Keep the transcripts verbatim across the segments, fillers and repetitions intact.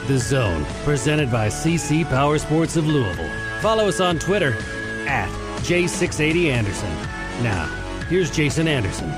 The Zone, presented by C C Power Sports of Louisville. Follow us on Twitter at J six eighty Anderson. Now, here's Jason Anderson.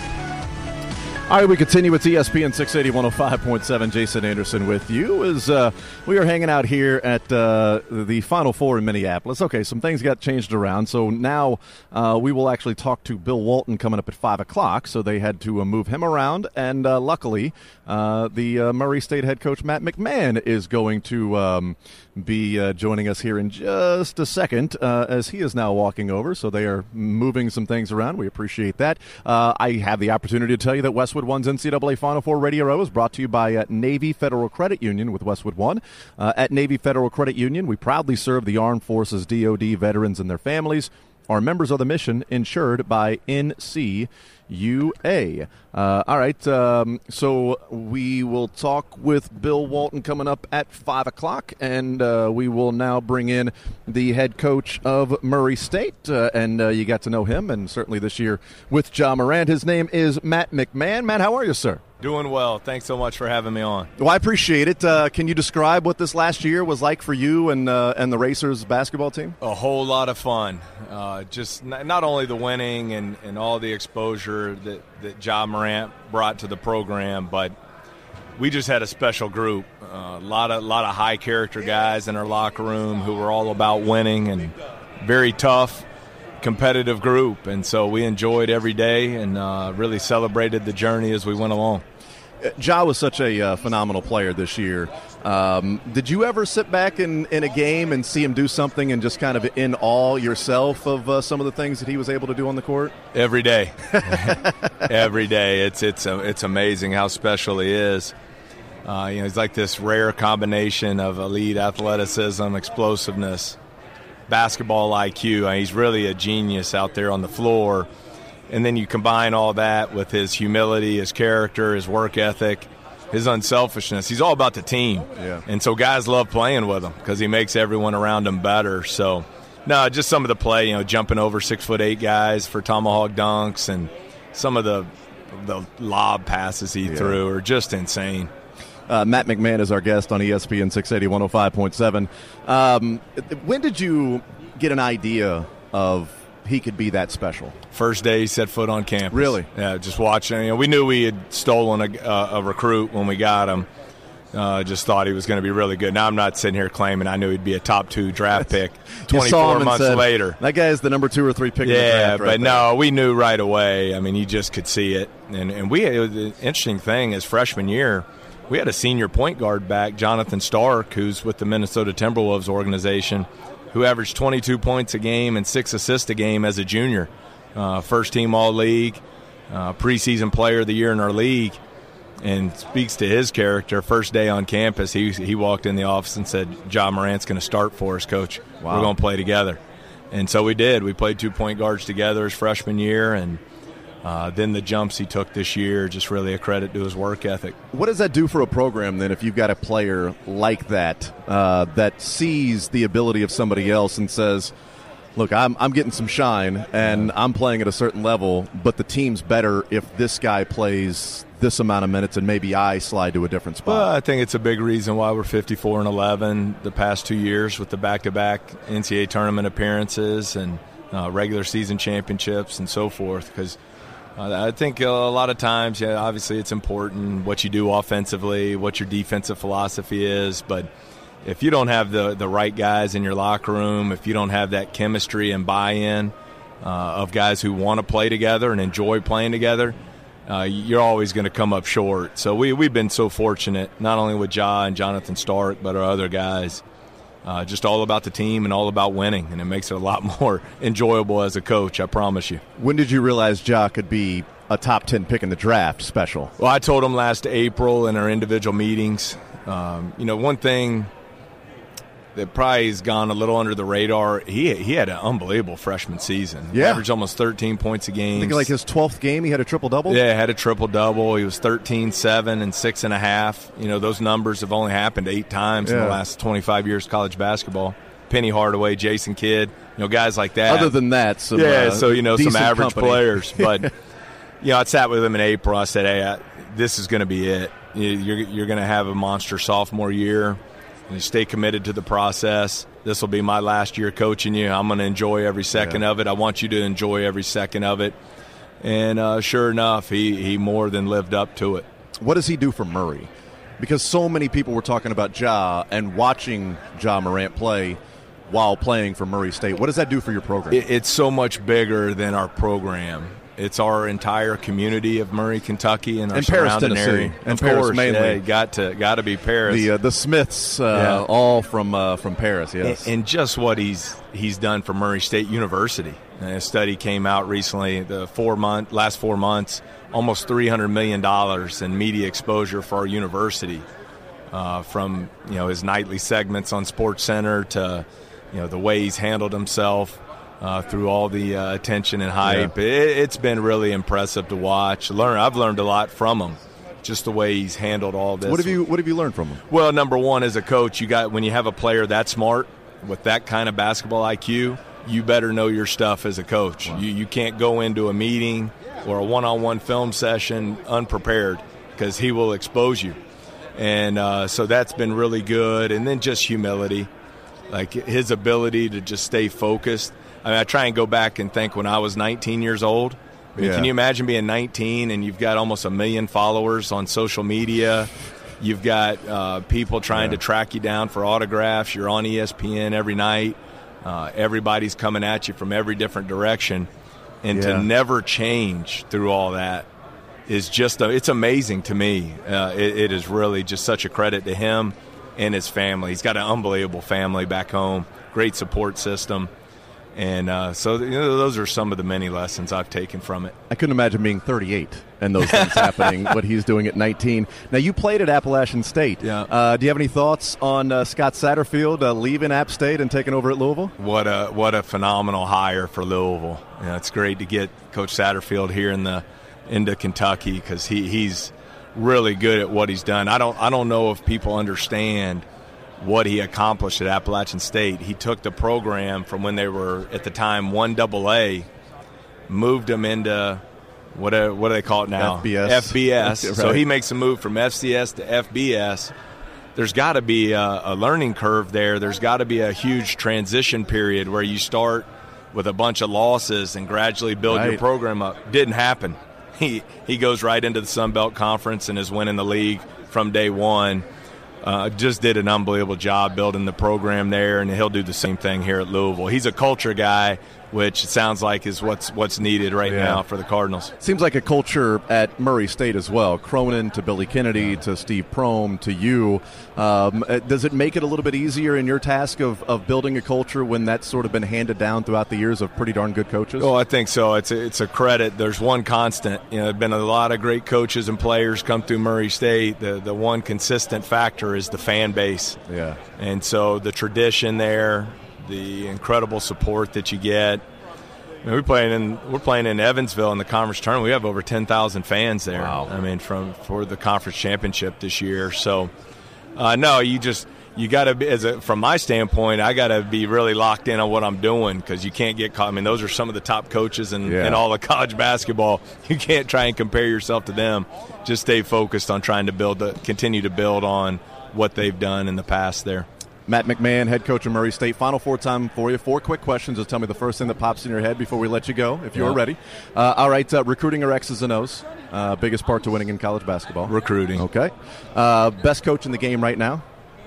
All right, we continue with E S P N six eighty, one oh five point seven. Jason Anderson with you as uh, we are hanging out here at uh, the Final Four in Minneapolis. Okay, some things got changed around, so now uh, we will actually talk to Bill Walton coming up at five o'clock, so they had to uh, move him around, and uh, luckily uh, the uh, Murray State head coach Matt McMahon is going to um, be uh, joining us here in just a second uh, as he is now walking over, so they are moving some things around. We appreciate that. Uh, I have the opportunity to tell you that Westwood One's N C double A Final Four Radio Row is brought to you by uh, Navy Federal Credit Union with Westwood One. Uh, at Navy Federal Credit Union, we proudly serve the Armed Forces, D O D, veterans, and their families. Our members of the mission insured by N C U A. Uh, all right, um, so we will talk with Bill Walton coming up at five o'clock, and uh, we will now bring in the head coach of Murray State, uh, and uh, you got to know him, and certainly this year with Ja Morant. His name is Matt McMahon. Matt, how are you, sir? Doing well. Thanks so much for having me on. Well, I appreciate it. Uh, can you describe what this last year was like for you and uh, and the Racers basketball team? A whole lot of fun. Uh, just n- not only the winning and, and all the exposure that, that Ja Morant brought to the program, but we just had a special group. A uh, lot of lot of high character guys in our locker room who were all about winning and very tough, competitive group. And so we enjoyed every day and uh, really celebrated the journey as we went along. Ja was such a uh, phenomenal player this year. Um, did you ever sit back in, in a game and see him do something and just kind of in awe yourself of uh, some of the things that he was able to do on the court? Every day. Every day. It's it's uh, it's amazing how special he is. Uh, you know, he's like this rare combination of elite athleticism, explosiveness, basketball I Q. I mean, he's really a genius out there on the floor. And then you combine all that with his humility, his character, his work ethic, his unselfishness. He's all about the team. Yeah. And so guys love playing with him because he makes everyone around him better. So, no, just some of the play, you know, jumping over six foot eight guys for tomahawk dunks, and some of the the lob passes he yeah. threw are just insane. Uh, Matt McMahon is our guest on E S P N six eighty, one oh five point seven. Um, when did you get an idea of he could be that special? First day he set foot on campus. Really? Yeah, just watching. You know, we knew we had stolen a, a, a recruit when we got him. Uh, just thought he was going to be really good. Now I'm not sitting here claiming I knew he'd be a top two draft pick twenty-four months said, later. That guy is the number two or three pick yeah, in the draft. but right no, there. we knew right away. I mean, you just could see it. And and we it was an interesting thing is freshman year, we had a senior point guard back, Jonathan Stark, who's with the Minnesota Timberwolves organization, who averaged twenty-two points a game and six assists a game as a junior. Uh, first team All-League, uh, preseason player of the year in our league, and speaks to his character. First day on campus, he he walked in the office and said, Ja Morant's going to start for us, Coach. Wow. We're going to play together. And so we did. We played two point guards together his freshman year, and uh, then the jumps he took this year, just really a credit to his work ethic. What does that do for a program, then, if you've got a player like that uh, that sees the ability of somebody else and says, look, I'm I'm getting some shine, and I'm playing at a certain level, but the team's better if this guy plays this amount of minutes and maybe I slide to a different spot? Well, I think it's a big reason why we're fifty-four and eleven the past two years with the back-to-back N C double A tournament appearances and uh, regular season championships and so forth, because uh, I think a lot of times, yeah, obviously it's important what you do offensively, what your defensive philosophy is, but if you don't have the, the right guys in your locker room, if you don't have that chemistry and buy-in uh, of guys who want to play together and enjoy playing together, uh, you're always going to come up short. So we, we've been so fortunate, not only with Ja and Jonathan Stark, but our other guys, uh, just all about the team and all about winning, and it makes it a lot more enjoyable as a coach, I promise you. When did you realize Ja could be a top ten pick in the draft special? Well, I told him last April in our individual meetings. Um, you know, one thing that probably has gone a little under the radar, he he had an unbelievable freshman season. Yeah. He averaged almost thirteen points a game. I think like his twelfth game, he had a triple-double? Yeah, had a triple-double. He was thirteen, seven, and six and a half. You know, those numbers have only happened eight times yeah. in the last twenty-five years of college basketball. Penny Hardaway, Jason Kidd, you know, guys like that. Other than that, some Yeah, uh, so, you know, some average company. players. But, you know, I sat with him in April. I said, hey, I, this is going to be it. You're, you're going to have a monster sophomore year. You stay committed to the process. This will be my last year coaching you. I'm going to enjoy every second yeah. of it. I want you to enjoy every second of it. And uh, sure enough, he, he more than lived up to it. What does he do for Murray? Because so many people were talking about Ja and watching Ja Morant play while playing for Murray State. What does that do for your program? It, it's so much bigger than our program. It's our entire community of Murray, Kentucky, and our and Paris, surrounding Tennessee. area. And of Paris course, mainly. Yeah, got to got to be Paris. The uh, the Smiths, uh, yeah. all from uh, from Paris. Yes, and, and just what he's he's done for Murray State University. And a study came out recently. The four month last four months, almost three hundred million dollars in media exposure for our university. Uh, from you know his nightly segments on SportsCenter to you know the way he's handled himself. Uh, through all the uh, attention and hype. Yeah. It, it's been really impressive to watch. Learn, I've learned a lot from him, just the way he's handled all this. What have you What have you learned from him? Well, number one, as a coach, you got when you have a player that smart with that kind of basketball I Q, you better know your stuff as a coach. Wow. You you can't go into a meeting or a one-on-one film session unprepared because he will expose you. And uh, so that's been really good. And then just humility, like his ability to just stay focused. I mean, I try and go back and think when I was nineteen years old. I mean, yeah. Can you imagine being nineteen and you've got almost a million followers on social media? You've got uh, people trying yeah. to track you down for autographs. You're on E S P N every night. Uh, everybody's coming at you from every different direction. And yeah. to never change through all that is just a, it's amazing to me. Uh, it, it is really just such a credit to him and his family. He's got an unbelievable family back home, great support system. And uh, so you know, those are some of the many lessons I've taken from it. I couldn't imagine being thirty-eight and those things happening, what he's doing at nineteen. Now, you played at Appalachian State. Yeah. Uh, do you have any thoughts on uh, Scott Satterfield uh, leaving App State and taking over at Louisville? What a what a phenomenal hire for Louisville. You know, it's great to get Coach Satterfield here in the into Kentucky because he, he's really good at what he's done. I don't I don't know if people understand what he accomplished at Appalachian State. He took the program from when they were at the time one double A, moved them into what are, what do they call it now? F B S. F B S. Right. So he makes a move from F C S to F B S. There's got to be a, a learning curve there. There's got to be a huge transition period where you start with a bunch of losses and gradually build right. your program up. Didn't happen. He he goes right into the Sun Belt Conference and is winning the league from day one. Uh, just did an unbelievable job building the program there, and he'll do the same thing here at Louisville. He's a culture guy, which it sounds like is what's what's needed right yeah. now for the Cardinals. Seems like a culture at Murray State as well. Cronin to Billy Kennedy to Steve Prohm to you. Um, does it make it a little bit easier in your task of, of building a culture when that's sort of been handed down throughout the years of pretty darn good coaches? Oh, I think so. It's a, it's a credit. There's one constant. You know, there have been a lot of great coaches and players come through Murray State. The the one consistent factor is the fan base. Yeah. And so the tradition there, the incredible support that you get. I mean, we're playing in we're playing in Evansville in the conference tournament. We have over ten thousand fans there. Wow. I mean, from for the conference championship this year. So, uh, no, you just you got to be as a, from my standpoint, I got to be really locked in on what I'm doing because you can't get caught. I mean, those are some of the top coaches in, yeah. in all of college basketball. You can't try and compare yourself to them. Just stay focused on trying to build, the, continue to build on what they've done in the past there. Matt McMahon, head coach of Murray State. Final four time for you. Four quick questions. Just tell me the first thing that pops in your head before we let you go, if you're yeah. ready. Uh, all right, uh, recruiting or X's and O's? Uh, biggest part to winning in college basketball? Recruiting. Okay. Uh, best coach in the game right now?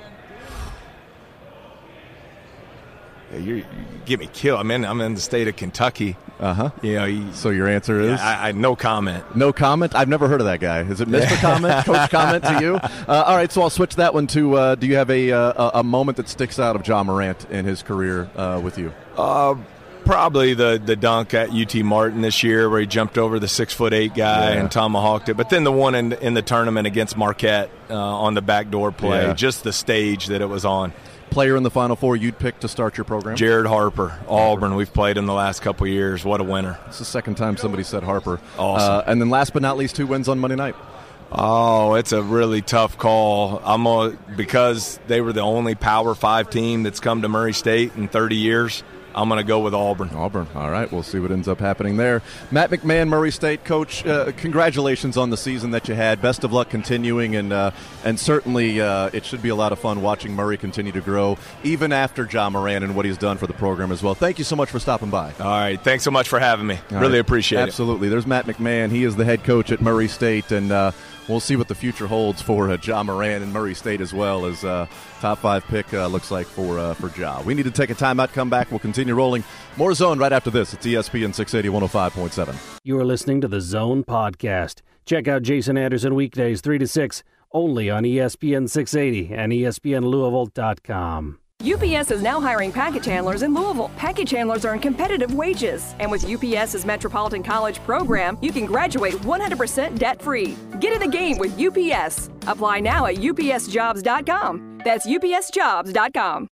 Yeah, you, you get me killed. I'm in, I'm in the state of Kentucky. Uh-huh. You know, you, So your answer is? I, I no comment. No comment? I've never heard of that guy. Is it Mister Comment? Coach Comment to you? Uh, all right, so I'll switch that one to, uh, do you have a, uh, a moment that sticks out of Ja Morant in his career uh, with you? Uh, probably the, the dunk at U T Martin this year where he jumped over the six foot eight guy Yeah. and tomahawked it. But then the one in, in the tournament against Marquette uh, on the backdoor play, Yeah. just the stage that it was on. Player in the Final Four you'd pick to start your program? Jared Harper, Auburn. We've played him the last couple of years. What a winner. It's the second time somebody said Harper. Awesome. Uh, and then last but not least, two wins on Monday night. Oh, it's a really tough call. I'm a, because they were the only Power Five team that's come to Murray State in thirty years. I'm going to go with Auburn. Auburn. All right, we'll see what ends up happening there. Matt McMahon, Murray State coach, uh, congratulations on the season that you had. Best of luck continuing, and uh, and certainly uh, it should be a lot of fun watching Murray continue to grow, even after Ja Morant and what he's done for the program as well. Thank you so much for stopping by. All right, thanks so much for having me. All really right. appreciate Absolutely. it. Absolutely. There's Matt McMahon. He is the head coach at Murray State, and uh, we'll see what the future holds for uh, Ja Morant and Murray State as well, as uh, top five pick uh, looks like for uh, for Ja. We need to take a timeout, come back. We'll continue rolling. More Zone right after this. It's E S P N six eighty, one oh five point seven. You're listening to the Zone Podcast. Check out Jason Anderson weekdays three to six, only on E S P N six eighty and E S P N Louisville dot com. U P S is now hiring package handlers in Louisville. Package handlers earn competitive wages. And with UPS's Metropolitan College program, you can graduate one hundred percent debt-free. Get in the game with U P S. Apply now at U P S jobs dot com. That's U P S jobs dot com.